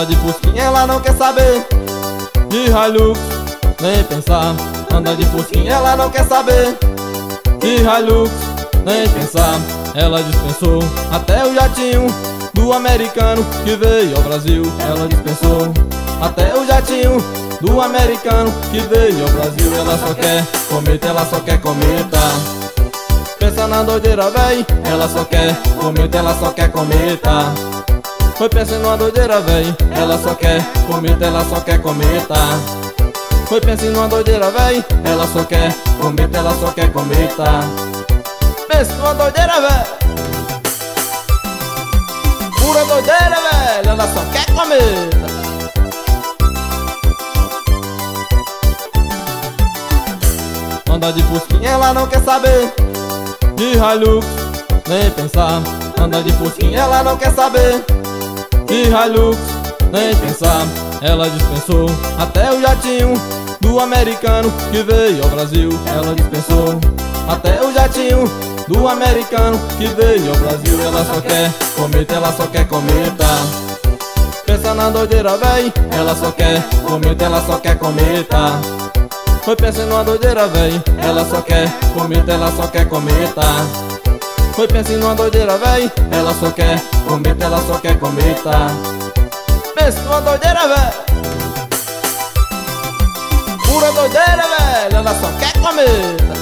de Fusquinha, ela não quer saber de Hilux, nem pensar. Anda de Fusquinha, ela não quer saber de Hilux, nem pensar. Ela dispensou até o jatinho do americano que veio ao Brasil. Ela dispensou até o jatinho do americano que veio ao Brasil. Ela só quer cometa, ela só quer cometa. Pensa na doideira, véi, ela só quer cometa, ela só quer cometa. Foi pensa numa doideira, véi, ela só quer cometa, ela só quer cometa. Foi pensa numa doideira, véi, ela só quer cometa, ela só quer cometa. Pensa numa doideira, véi, pura doideira, velho, ela só quer cometa. Anda de Fusquinha, ela não quer saber de Hilux, nem pensar. Anda de Fusquinha, ela não quer saber de Hilux, nem pensar. Ela dispensou até o jatinho do americano que veio ao Brasil. Ela dispensou até o jatinho do americano que veio ao Brasil. Ela só quer cometa, ela só quer cometa. Pensa na doideira, véi, ela só quer cometa, ela só quer cometa. Foi pensa numa doideira, véi, ela só quer cometa, ela só quer cometa. Foi pensa numa doideira, véi, ela só quer cometa, ela só quer cometa. Pensa numa doideira, véi, pura doideira, velho, ela só quer cometa.